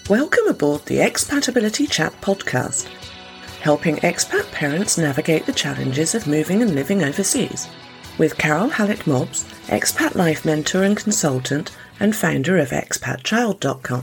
Welcome aboard the Expatability Chat podcast, helping expat parents navigate the challenges of moving and living overseas, with Carol Hallett-Mobbs, expat life mentor and consultant and founder of expatchild.com.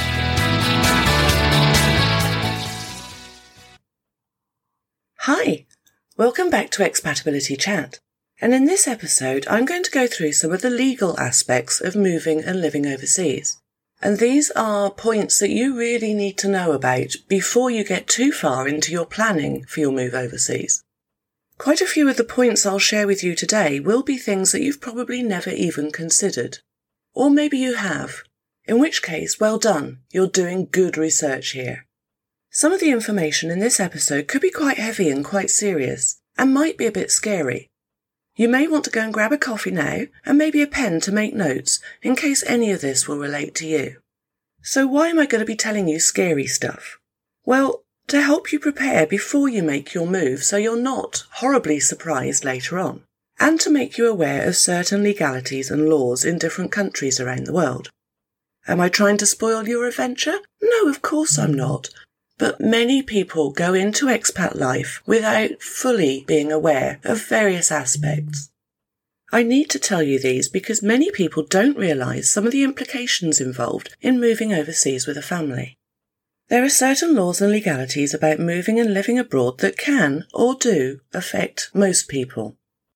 Hi, welcome back to Expatability Chat, and in this episode I'm going to go through some of the legal aspects of moving and living overseas. And these are points that you really need to know about before you get too far into your planning for your move overseas. Quite a few of the points I'll share with you today will be things that you've probably never even considered. Or maybe you have, in which case, well done, you're doing good research here. Some of the information in this episode could be quite heavy and quite serious, and might be a bit scary. You may want to go and grab a coffee now, and maybe a pen to make notes, in case any of this will relate to you. So why am I going to be telling you scary stuff? Well, to help you prepare before you make your move so you're not horribly surprised later on, and to make you aware of certain legalities and laws in different countries around the world. Am I trying to spoil your adventure? No, of course I'm not. But many people go into expat life without fully being aware of various aspects. I need to tell you these because many people don't realise some of the implications involved in moving overseas with a family. There are certain laws and legalities about moving and living abroad that can, or do, affect most people.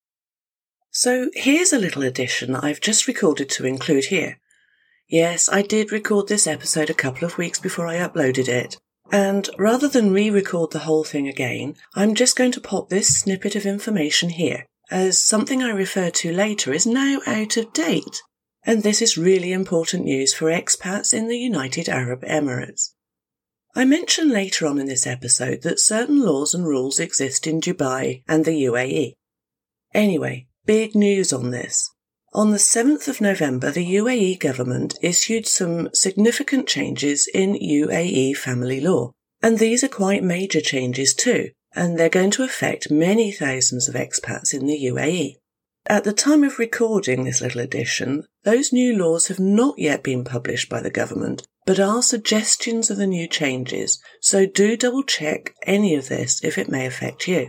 So here's a little addition I've just recorded to include here. Yes, I did record this episode a couple of weeks before I uploaded it. And rather than re-record the whole thing again, I'm just going to pop this snippet of information here, as something I refer to later is now out of date. And this is really important news for expats in the United Arab Emirates. I mention later on in this episode that certain laws and rules exist in Dubai and the UAE. Anyway, big news on this. On the 7th of November, the UAE government issued some significant changes in UAE family law. And these are quite major changes too, and they're going to affect many thousands of expats in the UAE. At the time of recording this little edition, those new laws have not yet been published by the government, but are suggestions of the new changes, so do double check any of this if it may affect you.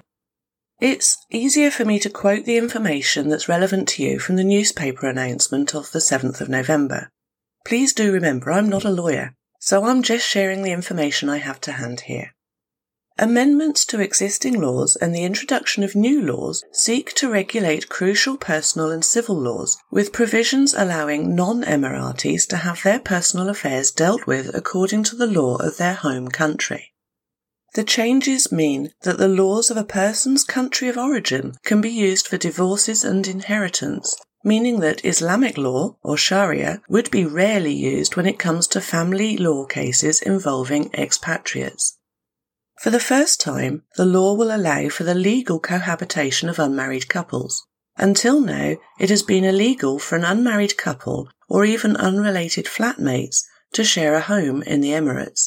It's easier for me to quote the information that's relevant to you from the newspaper announcement of the 7th of November. Please do remember I'm not a lawyer, so I'm just sharing the information I have to hand here. Amendments to existing laws and the introduction of new laws seek to regulate crucial personal and civil laws, with provisions allowing non-Emiratis to have their personal affairs dealt with according to the law of their home country. The changes mean that the laws of a person's country of origin can be used for divorces and inheritance, meaning that Islamic law, or Sharia, would be rarely used when it comes to family law cases involving expatriates. For the first time, the law will allow for the legal cohabitation of unmarried couples. Until now, it has been illegal for an unmarried couple, or even unrelated flatmates, to share a home in the Emirates.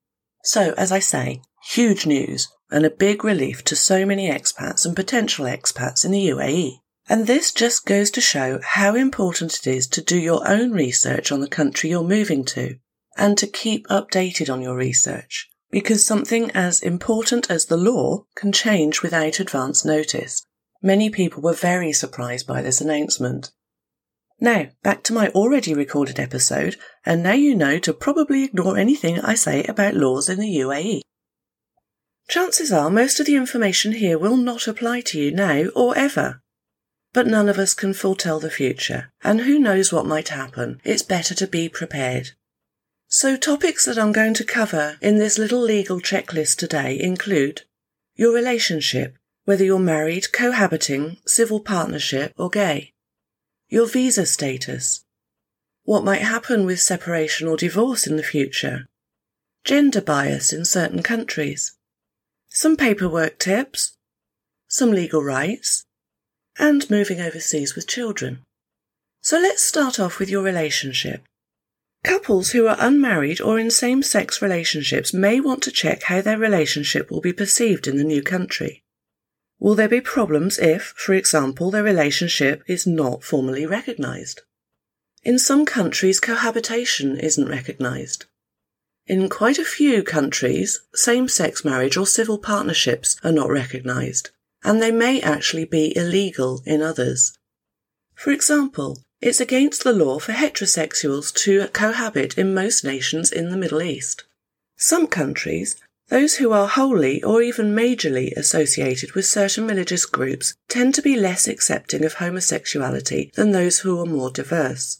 So, as I say, huge news and a big relief to so many expats and potential expats in the UAE. And this just goes to show how important it is to do your own research on the country you're moving to and to keep updated on your research, because something as important as the law can change without advance notice. Many people were very surprised by this announcement. Now, back to my already recorded episode, and now you know to probably ignore anything I say about laws in the UAE. Chances are most of the information here will not apply to you now or ever. But none of us can foretell the future, and who knows what might happen. It's better to be prepared. So topics that I'm going to cover in this little legal checklist today include your relationship, whether you're married, cohabiting, civil partnership or gay. Your visa status. What might happen with separation or divorce in the future. Gender bias in certain countries. Some paperwork tips, some legal rights, and moving overseas with children. So let's start off with your relationship. Couples who are unmarried or in same-sex relationships may want to check how their relationship will be perceived in the new country. Will there be problems if, for example, their relationship is not formally recognised? In some countries, cohabitation isn't recognised. In quite a few countries, same-sex marriage or civil partnerships are not recognised, and they may actually be illegal in others. For example, it's against the law for heterosexuals to cohabit in most nations in the Middle East. Some countries, those who are wholly or even majorly associated with certain religious groups, tend to be less accepting of homosexuality than those who are more diverse.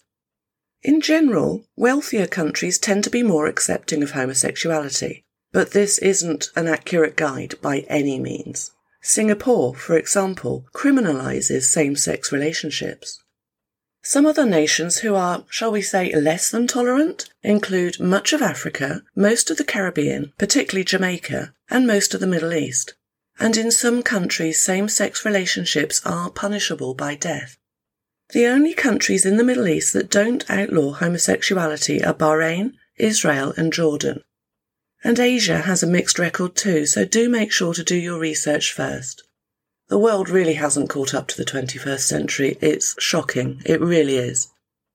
In general, wealthier countries tend to be more accepting of homosexuality, but this isn't an accurate guide by any means. Singapore, for example, criminalises same-sex relationships. Some other nations who are, shall we say, less than tolerant include much of Africa, most of the Caribbean, particularly Jamaica, and most of the Middle East. And in some countries, same-sex relationships are punishable by death. The only countries in the Middle East that don't outlaw homosexuality are Bahrain, Israel, and Jordan. And Asia has a mixed record too, so do make sure to do your research first. The world really hasn't caught up to the 21st century. It's shocking. It really is.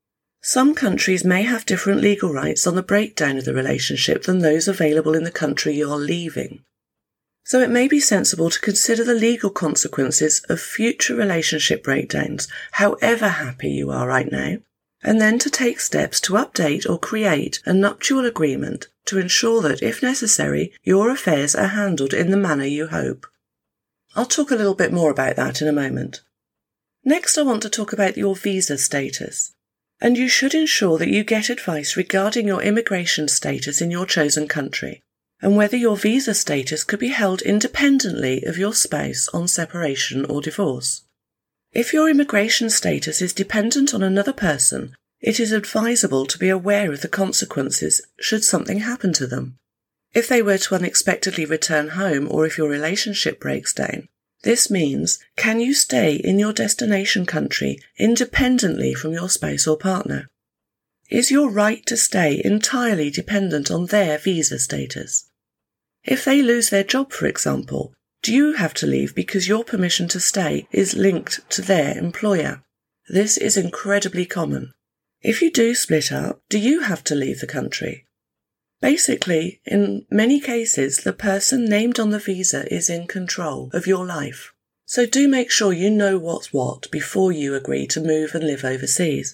Some countries may have different legal rights on the breakdown of the relationship than those available in the country you're leaving. So it may be sensible to consider the legal consequences of future relationship breakdowns, however happy you are right now, and then to take steps to update or create a nuptial agreement to ensure that, if necessary, your affairs are handled in the manner you hope. I'll talk a little bit more about that in a moment. Next, I want to talk about your visa status. And you should ensure that you get advice regarding your immigration status in your chosen country, and whether your visa status could be held independently of your spouse on separation or divorce. If your immigration status is dependent on another person, it is advisable to be aware of the consequences should something happen to them. If they were to unexpectedly return home or if your relationship breaks down, this means, can you stay in your destination country independently from your spouse or partner? Is your right to stay entirely dependent on their visa status? If they lose their job, for example, do you have to leave because your permission to stay is linked to their employer? This is incredibly common. If you do split up, do you have to leave the country? Basically, in many cases, the person named on the visa is in control of your life. So do make sure you know what's what before you agree to move and live overseas.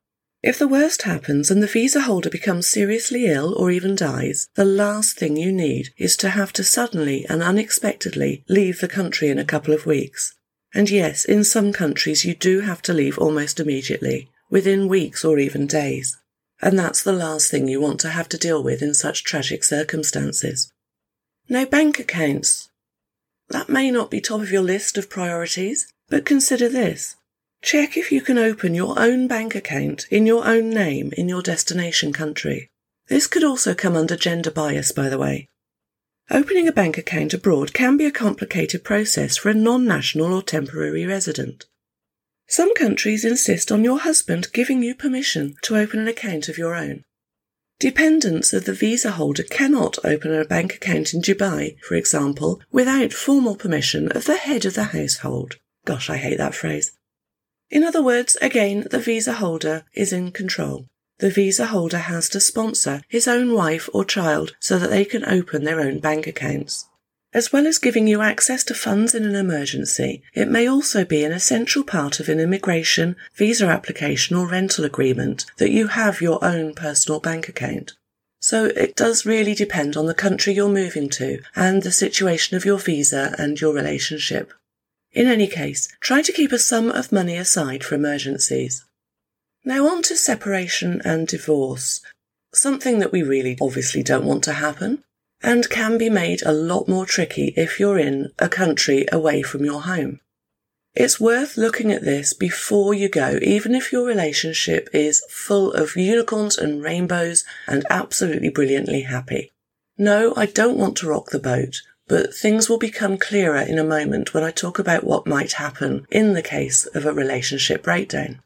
If the worst happens and the visa holder becomes seriously ill or even dies, the last thing you need is to have to suddenly and unexpectedly leave the country in a couple of weeks. And yes, in some countries you do have to leave almost immediately, within weeks or even days. And that's the last thing you want to have to deal with in such tragic circumstances. Now, bank accounts. That may not be top of your list of priorities, but consider this. Check if you can open your own bank account in your own name in your destination country. This could also come under gender bias, by the way. Opening a bank account abroad can be a complicated process for a non-national or temporary resident. Some countries insist on your husband giving you permission to open an account of your own. Dependents of the visa holder cannot open a bank account in Dubai, for example, without formal permission of the head of the household. Gosh, I hate that phrase. In other words, again, the visa holder is in control. The visa holder has to sponsor his own wife or child so that they can open their own bank accounts. As well as giving you access to funds in an emergency, it may also be an essential part of an immigration, visa application or rental agreement that you have your own personal bank account. So it does really depend on the country you're moving to and the situation of your visa and your relationship. In any case, try to keep a sum of money aside for emergencies. Now on to separation and divorce, something that we really obviously don't want to happen, and can be made a lot more tricky if you're in a country away from your home. It's worth looking at this before you go, even if your relationship is full of unicorns and rainbows and absolutely brilliantly happy. No, I don't want to rock the boat, but things will become clearer in a moment when I talk about what might happen in the case of a relationship breakdown.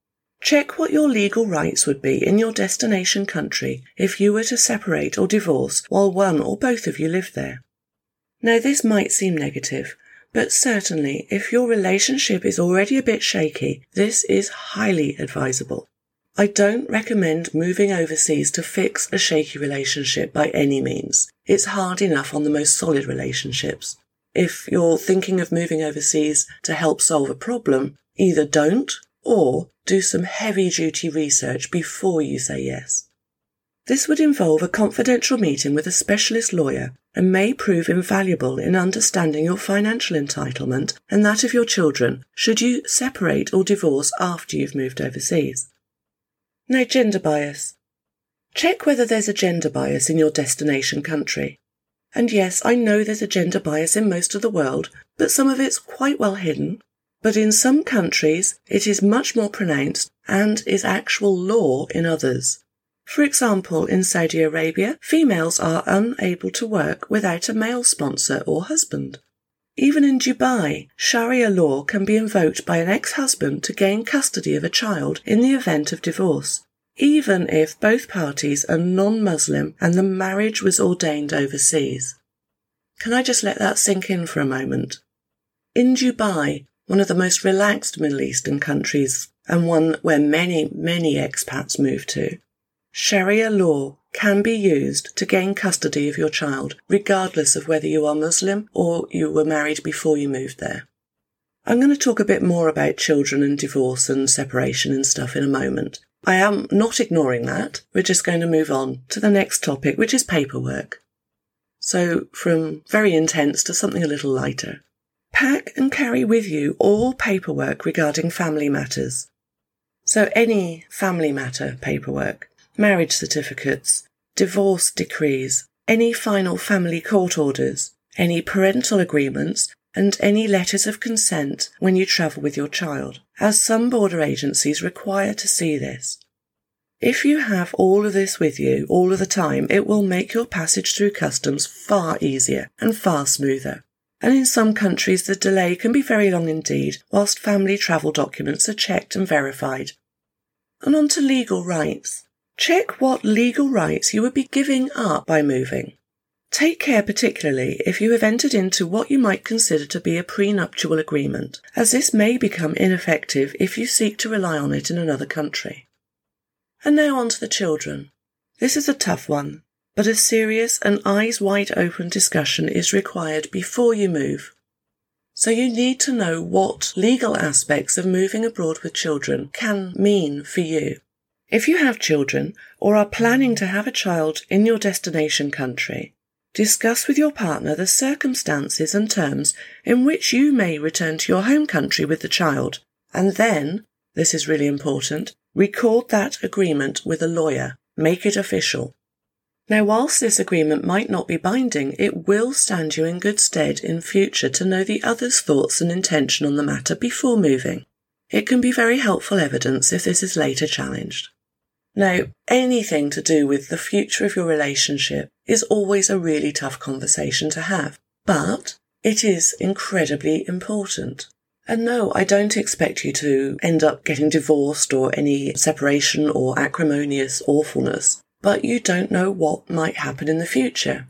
Check what your legal rights would be in your destination country if you were to separate or divorce while one or both of you live there. Now, this might seem negative, but certainly if your relationship is already a bit shaky, this is highly advisable. I don't recommend moving overseas to fix a shaky relationship by any means. It's hard enough on the most solid relationships. If you're thinking of moving overseas to help solve a problem, either don't or do some heavy-duty research before you say yes. This would involve a confidential meeting with a specialist lawyer and may prove invaluable in understanding your financial entitlement and that of your children should you separate or divorce after you've moved overseas. Now, gender bias. Check whether there's a gender bias in your destination country. And yes, I know there's a gender bias in most of the world, but some of it's quite well hidden. But in some countries, it is much more pronounced and is actual law in others. For example, in Saudi Arabia, females are unable to work without a male sponsor or husband. Even in Dubai, Sharia law can be invoked by an ex-husband to gain custody of a child in the event of divorce, even if both parties are non-Muslim and the marriage was ordained overseas. Can I just let that sink in for a moment? In Dubai, one of the most relaxed Middle Eastern countries and one where many expats move to, Sharia law can be used to gain custody of your child, regardless of whether you are Muslim or you were married before you moved there. I'm going to talk a bit more about children and divorce and separation and stuff in a moment. I am not ignoring that. We're just going to move on to the next topic, which is paperwork. So from very intense to something a little lighter. Pack and carry with you all paperwork regarding family matters. So any family matter paperwork, marriage certificates, divorce decrees, any final family court orders, any parental agreements, and any letters of consent when you travel with your child, as some border agencies require to see this. If you have all of this with you all of the time, it will make your passage through customs far easier and far smoother. And in some countries the delay can be very long indeed, whilst family travel documents are checked and verified. And on to legal rights. Check what legal rights you would be giving up by moving. Take care particularly if you have entered into what you might consider to be a prenuptial agreement, as this may become ineffective if you seek to rely on it in another country. And now on to the children. This is a tough one, but a serious and eyes wide open discussion is required before you move. So you need to know what legal aspects of moving abroad with children can mean for you. If you have children or are planning to have a child in your destination country, discuss with your partner the circumstances and terms in which you may return to your home country with the child, and then, this is really important, record that agreement with a lawyer. Make it official. Now, whilst this agreement might not be binding, it will stand you in good stead in future to know the other's thoughts and intention on the matter before moving. It can be very helpful evidence if this is later challenged. Now, anything to do with the future of your relationship is always a really tough conversation to have, but it is incredibly important. And no, I don't expect you to end up getting divorced or any separation or acrimonious awfulness, but you don't know what might happen in the future.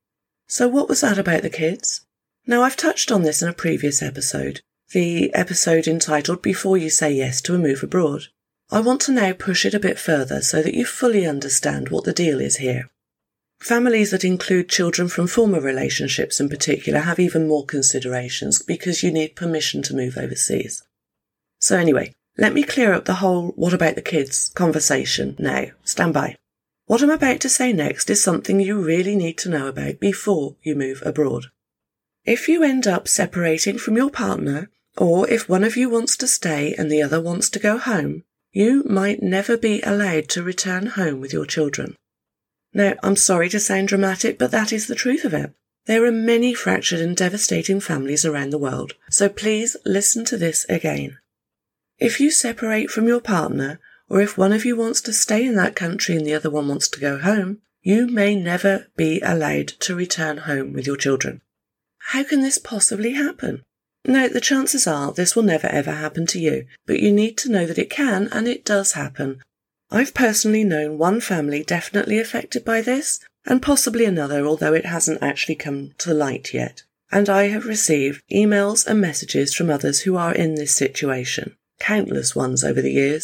So what was that about the kids? Now, I've touched on this in a previous episode, the episode entitled Before You Say Yes to a Move Abroad. I want to now push it a bit further so that you fully understand what the deal is here. Families that include children from former relationships in particular have even more considerations because you need permission to move overseas. So anyway, let me clear up the whole what about the kids conversation now. Stand by. What I'm about to say next is something you really need to know about before you move abroad. If you end up separating from your partner, or if one of you wants to stay and the other wants to go home, you might never be allowed to return home with your children. Now, I'm sorry to sound dramatic, but that is the truth of it. There are many fractured and devastating families around the world, so please listen to this again. If you separate from your partner, or if one of you wants to stay in that country and the other one wants to go home, you may never be allowed to return home with your children. How can this possibly happen? Now, the chances are this will never ever happen to you, but you need to know that it can and it does happen. I've personally known one family definitely affected by this, and possibly another, although it hasn't actually come to light yet. And I have received emails and messages from others who are in this situation, countless ones over the years.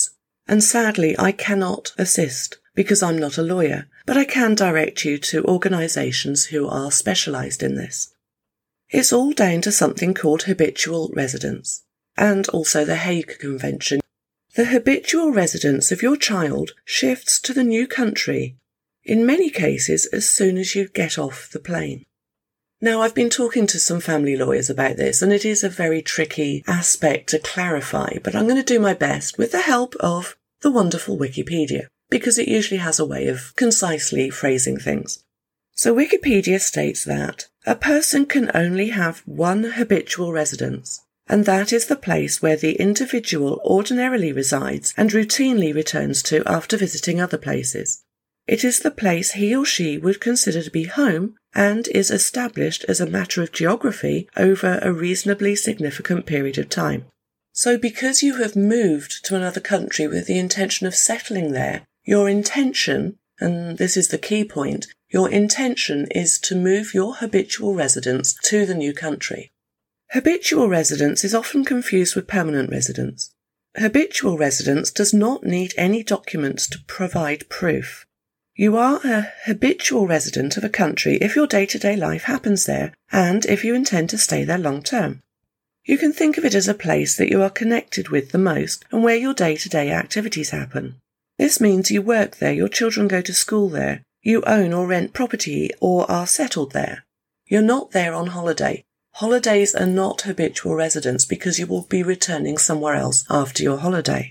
And sadly, I cannot assist because I'm not a lawyer, but I can direct you to organisations who are specialised in this. It's all down to something called habitual residence, and also the Hague Convention. The habitual residence of your child shifts to the new country, in many cases as soon as you get off the plane. Now, I've been talking to some family lawyers about this, and it is a very tricky aspect to clarify, but I'm going to do my best with the help of the wonderful Wikipedia, because it usually has a way of concisely phrasing things. So Wikipedia states that a person can only have one habitual residence, and that is the place where the individual ordinarily resides and routinely returns to after visiting other places. It is the place he or she would consider to be home and is established as a matter of geography over a reasonably significant period of time. So because you have moved to another country with the intention of settling there, your intention, and this is the key point, your intention is to move your habitual residence to the new country. Habitual residence is often confused with permanent residence. Habitual residence does not need any documents to provide proof. You are a habitual resident of a country if your day-to-day life happens there and if you intend to stay there long term. You can think of it as a place that you are connected with the most and where your day-to-day activities happen. This means you work there, your children go to school there, you own or rent property or are settled there. You're not there on holiday. Holidays are not habitual residence because you will be returning somewhere else after your holiday.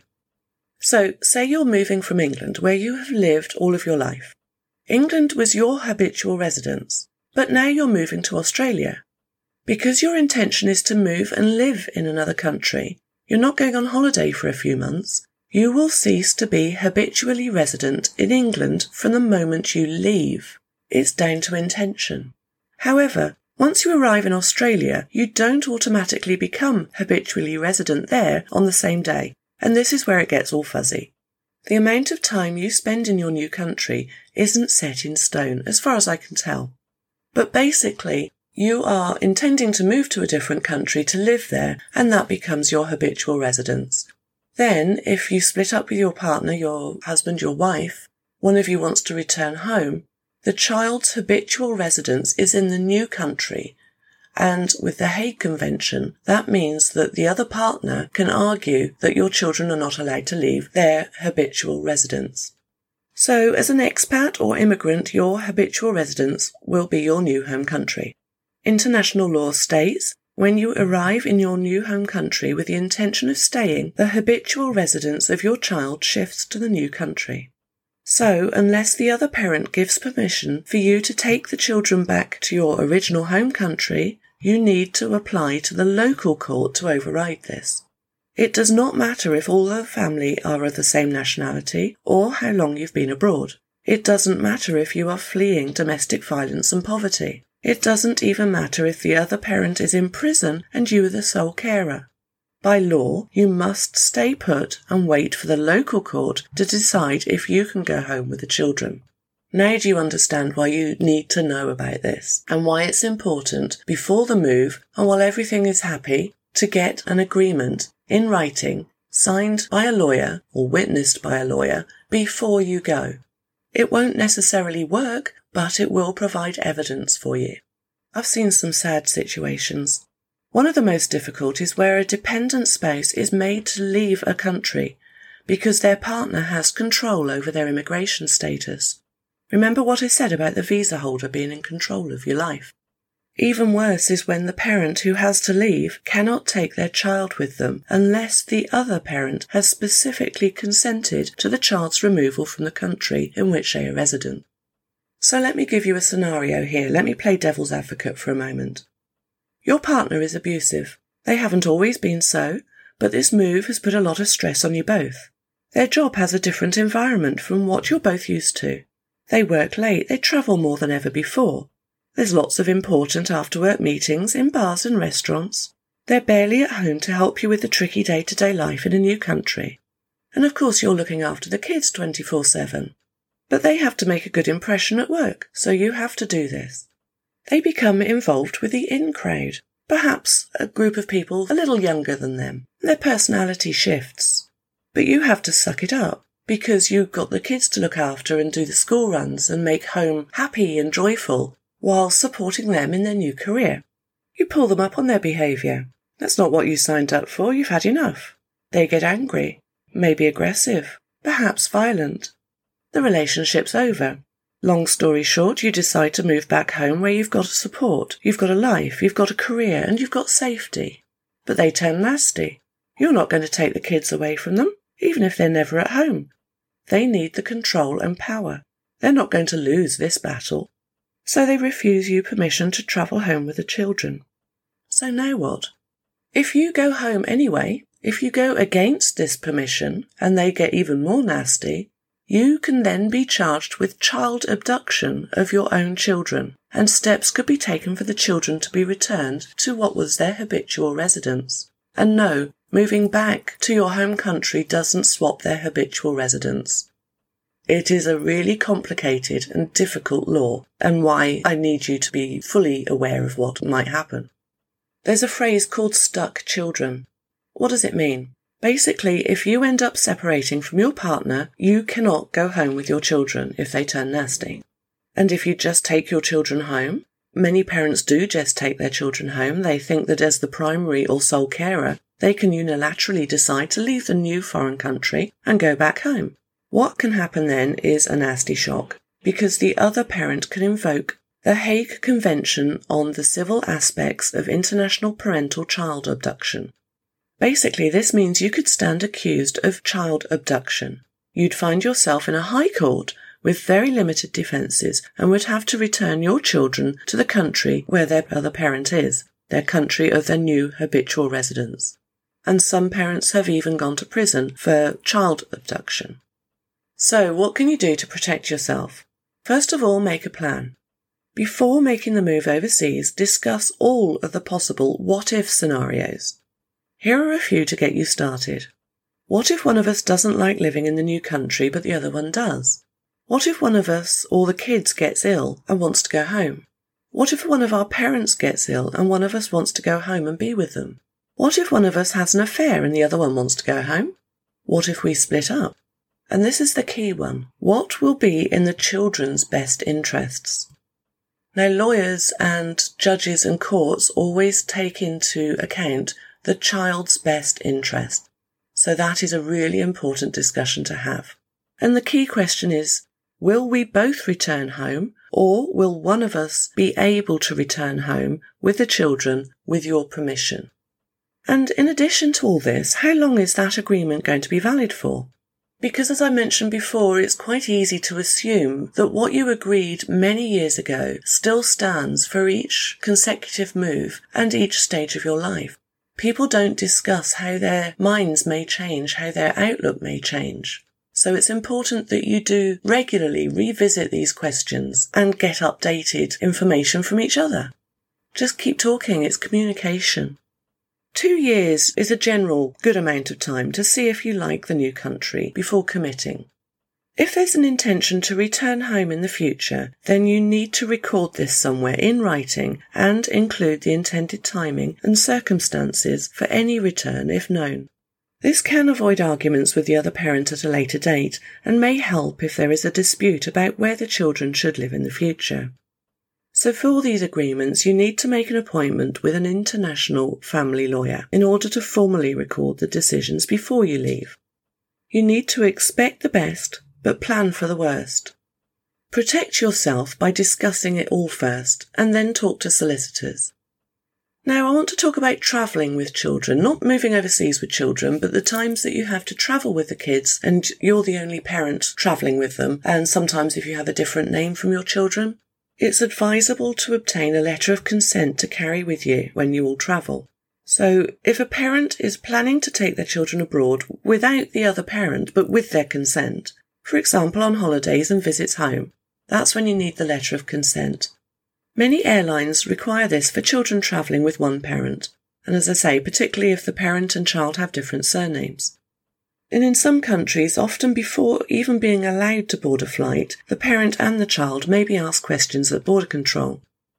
So, say you're moving from England, where you have lived all of your life. England was your habitual residence, but now you're moving to Australia. Because your intention is to move and live in another country, you're not going on holiday for a few months, you will cease to be habitually resident in England from the moment you leave. It's down to intention. However, once you arrive in Australia, you don't automatically become habitually resident there on the same day. And this is where it gets all fuzzy. The amount of time you spend in your new country isn't set in stone, as far as I can tell. But basically, you are intending to move to a different country to live there, and that becomes your habitual residence. Then, if you split up with your partner, your husband, your wife, one of you wants to return home, the child's habitual residence is in the new country. And with the Hague Convention, that means that the other partner can argue that your children are not allowed to leave their habitual residence. So, as an expat or immigrant, your habitual residence will be your new home country. International law states, when you arrive in your new home country with the intention of staying, the habitual residence of your child shifts to the new country. So, unless the other parent gives permission for you to take the children back to your original home country, you need to apply to the local court to override this. It does not matter if all the family are of the same nationality or how long you've been abroad. It doesn't matter if you are fleeing domestic violence and poverty. It doesn't even matter if the other parent is in prison and you are the sole carer. By law, you must stay put and wait for the local court to decide if you can go home with the children. Now do you understand why you need to know about this and why it's important before the move and while everything is happy to get an agreement in writing signed by a lawyer or witnessed by a lawyer before you go. It won't necessarily work, but it will provide evidence for you. I've seen some sad situations. One of the most difficult is where a dependent spouse is made to leave a country because their partner has control over their immigration status. Remember what I said about the visa holder being in control of your life. Even worse is when the parent who has to leave cannot take their child with them unless the other parent has specifically consented to the child's removal from the country in which they are resident. So let me give you a scenario here. Let me play devil's advocate for a moment. Your partner is abusive. They haven't always been so, but this move has put a lot of stress on you both. Their job has a different environment from what you're both used to. They work late, they travel more than ever before. There's lots of important after-work meetings in bars and restaurants. They're barely at home to help you with the tricky day-to-day life in a new country. And of course you're looking after the kids 24/7. But they have to make a good impression at work, so you have to do this. They become involved with the in crowd, perhaps a group of people a little younger than them. Their personality shifts. But you have to suck it up because you've got the kids to look after and do the school runs and make home happy and joyful while supporting them in their new career. You pull them up on their behaviour. That's not what you signed up for. You've had enough. They get angry, maybe aggressive, perhaps violent. The relationship's over. Long story short, you decide to move back home where you've got a support, you've got a life, you've got a career, and you've got safety. But they turn nasty. You're not going to take the kids away from them, even if they're never at home. They need the control and power. They're not going to lose this battle. So they refuse you permission to travel home with the children. So now what? If you go home anyway, if you go against this permission and they get even more nasty, you can then be charged with child abduction of your own children, and steps could be taken for the children to be returned to what was their habitual residence. And no, moving back to your home country doesn't swap their habitual residence. It is a really complicated and difficult law, and why I need you to be fully aware of what might happen. There's a phrase called stuck children. What does it mean? Basically, if you end up separating from your partner, you cannot go home with your children if they turn nasty. And if you just take your children home, many parents do just take their children home. They think that as the primary or sole carer, they can unilaterally decide to leave the new foreign country and go back home. What can happen then is a nasty shock, because the other parent can invoke the Hague Convention on the Civil Aspects of International Parental Child Abduction. Basically, this means you could stand accused of child abduction. You'd find yourself in a high court with very limited defences and would have to return your children to the country where their other parent is, their country of their new habitual residence. And some parents have even gone to prison for child abduction. So, what can you do to protect yourself? First of all, make a plan. Before making the move overseas, discuss all of the possible what-if scenarios. Here are a few to get you started. What if one of us doesn't like living in the new country but the other one does? What if one of us or the kids gets ill and wants to go home? What if one of our parents gets ill and one of us wants to go home and be with them? What if one of us has an affair and the other one wants to go home? What if we split up? And this is the key one. What will be in the children's best interests? Now, lawyers and judges and courts always take into account the child's best interest. So that is a really important discussion to have. And the key question is, will we both return home, or will one of us be able to return home with the children with your permission? And in addition to all this, how long is that agreement going to be valid for? Because as I mentioned before, it's quite easy to assume that what you agreed many years ago still stands for each consecutive move and each stage of your life. People don't discuss how their minds may change, how their outlook may change. So it's important that you do regularly revisit these questions and get updated information from each other. Just keep talking, it's communication. 2 years is a general good amount of time to see if you like the new country before committing. If there's an intention to return home in the future, then you need to record this somewhere in writing and include the intended timing and circumstances for any return if known. This can avoid arguments with the other parent at a later date and may help if there is a dispute about where the children should live in the future. So for these agreements, you need to make an appointment with an international family lawyer in order to formally record the decisions before you leave. You need to expect the best, but plan for the worst. Protect yourself by discussing it all first, and then talk to solicitors. Now, I want to talk about travelling with children, not moving overseas with children, but the times that you have to travel with the kids and you're the only parent travelling with them, and sometimes if you have a different name from your children. It's advisable to obtain a letter of consent to carry with you when you all travel. So, if a parent is planning to take their children abroad without the other parent, but with their consent, for example on holidays and visits home, that's when you need the letter of consent. Many airlines require this for children travelling with one parent, and as I say, particularly if the parent and child have different surnames. And in some countries, often before even being allowed to board a flight, the parent and the child may be asked questions at border control.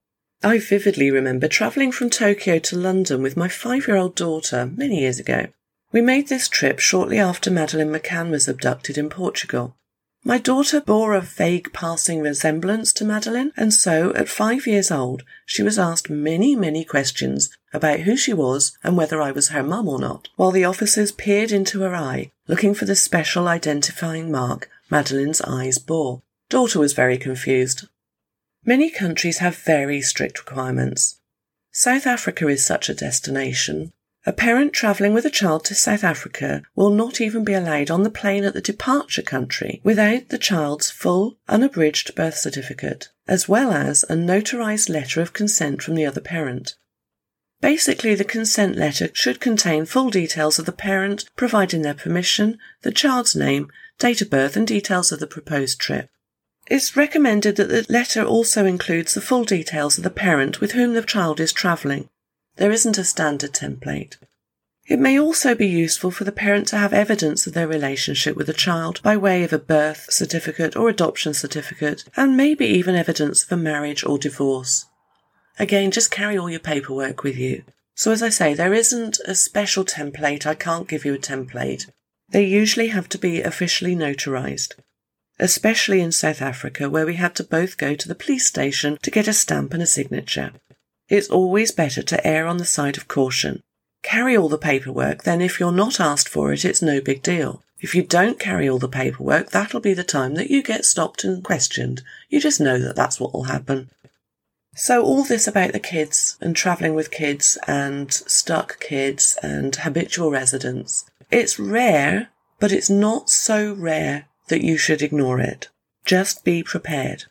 I vividly remember travelling from Tokyo to London with my 5-year-old daughter many years ago. We made this trip shortly after Madeleine McCann was abducted in Portugal. My daughter bore a vague passing resemblance to Madeleine, and so, at 5 years old, she was asked many questions about who she was and whether I was her mum or not, while the officers peered into her eye, looking for the special identifying mark Madeleine's eyes bore. Daughter was very confused. Many countries have very strict requirements. South Africa is such a destination. A parent travelling with a child to South Africa will not even be allowed on the plane at the departure country without the child's full, unabridged birth certificate, as well as a notarised letter of consent from the other parent. Basically, the consent letter should contain full details of the parent, providing their permission, the child's name, date of birth and details of the proposed trip. It's recommended that the letter also includes the full details of the parent with whom the child is travelling. There isn't a standard template. It may also be useful for the parent to have evidence of their relationship with the child by way of a birth certificate or adoption certificate, and maybe even evidence of a marriage or divorce. Again, just carry all your paperwork with you. So as I say, there isn't a special template. I can't give you a template. They usually have to be officially notarised, especially in South Africa, where we had to both go to the police station to get a stamp and a signature. It's always better to err on the side of caution. Carry all the paperwork, then if you're not asked for it, it's no big deal. If you don't carry all the paperwork, that'll be the time that you get stopped and questioned. You just know that that's what will happen. So all this about the kids and travelling with kids and stuck kids and habitual residents, it's rare, but it's not so rare that you should ignore it. Just be prepared.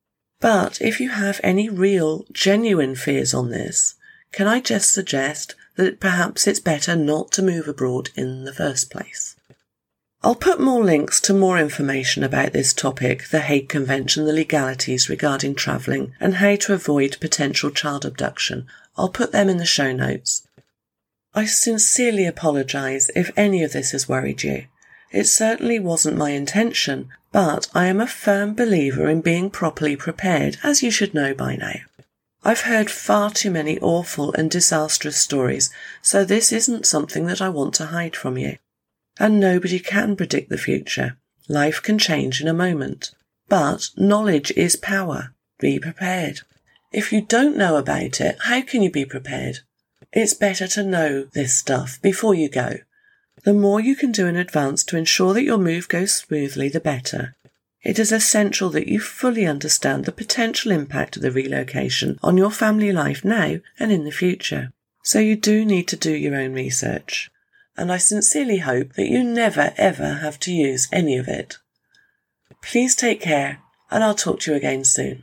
But if you have any real, genuine fears on this, can I just suggest that perhaps it's better not to move abroad in the first place? I'll put more links to more information about this topic, the Hague Convention, the legalities regarding travelling, and how to avoid potential child abduction. I'll put them in the show notes. I sincerely apologise if any of this has worried you. It certainly wasn't my intention, but I am a firm believer in being properly prepared, as you should know by now. I've heard far too many awful and disastrous stories, so this isn't something that I want to hide from you. And nobody can predict the future. Life can change in a moment. But knowledge is power. Be prepared. If you don't know about it, how can you be prepared? It's better to know this stuff before you go. The more you can do in advance to ensure that your move goes smoothly, the better. It is essential that you fully understand the potential impact of the relocation on your family life now and in the future. So you do need to do your own research. And I sincerely hope that you never ever have to use any of it. Please take care, and I'll talk to you again soon.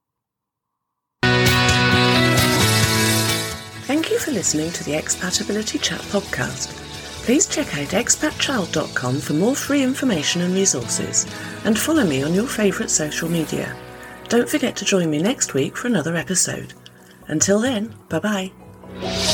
Thank you for listening to the Expatability Chat podcast. Please check out expatchild.com for more free information and resources, and follow me on your favourite social media. Don't forget to join me next week for another episode. Until then, bye-bye.